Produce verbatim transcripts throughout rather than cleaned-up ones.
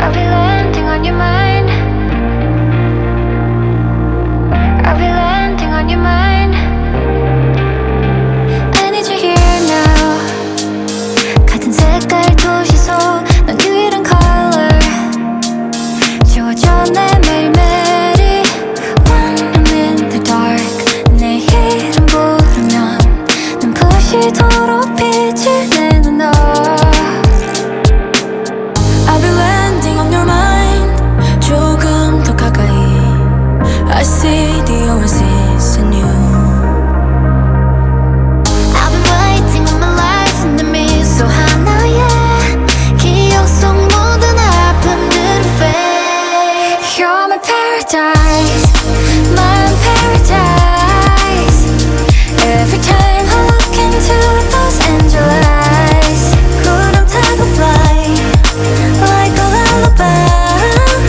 I'll be landing on your mind. I'll be landing on your mind. I need you here now. 같은 색깔 도시 속 넌 유일한 color. 지워져 내 매일매일이 When I'm in the dark. 내 이름 부르면 눈부시도록 빛을 내는 너. I'll be landing on your mind. 조금 더 가까이. I see the oasis in you. I've been waiting all my life in the 미소 하나에 기억 속 모든 아픔들을 fade. You're my paradise, my paradise. Every time I look into those angel eyes, 구름 타고 fly like a lullaby.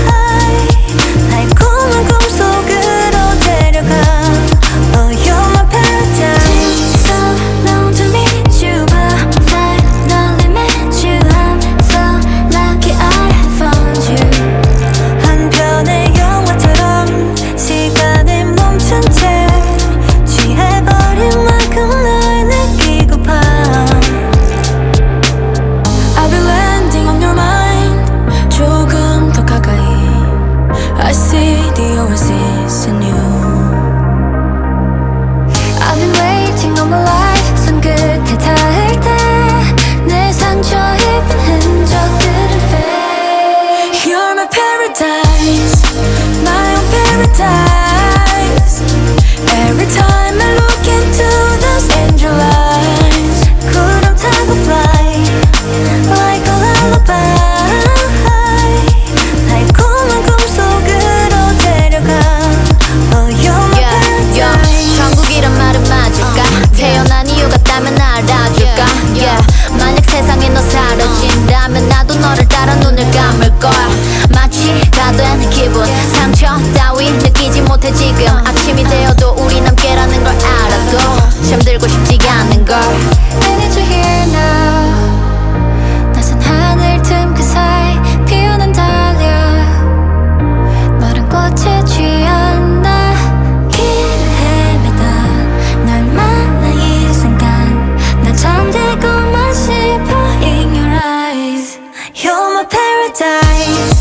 달콤한 꿈속으로 데려가. Oh, you're my paradise. So long to meet you, but finally met you. I'm so lucky I have found you. 한 편의 영화처럼 시간이 멈춘 채 취해버린 만큼 널 느끼고파. I'll be landing on your mind. 조금 더 가까이. I see the oasis in you. I've been waiting all my life. 손끝에 닿을 때 내 상처 입은 흔적들은 fade. You're my paradise, my own paradise. Every time I look into those angel eyes, 구름 타고 fly like a lullaby. 달콤한 꿈속으로 데려가. Oh, you're my yeah, yeah. paradise. 천국이란 말은 맞을까? 태어난 이유 같다면 알아줄까? Yeah. 만약 세상에 너 사라진다면 나도 너를 따라 눈을 감을 거야. 마취가 된 기분, 상처 따위 느끼지 못해 지금. 아침이 되어도 우린 함께라는 걸 알아도 잠들고 싶지 않은 걸. I need you here now. 낮은 하늘 틈 그 사이 피어난 달려. 너란 꽃에 취한 나. 길을 헤매다 널 만나 이 순간 난 잠들고만 싶어 in your eyes. You're my paradise.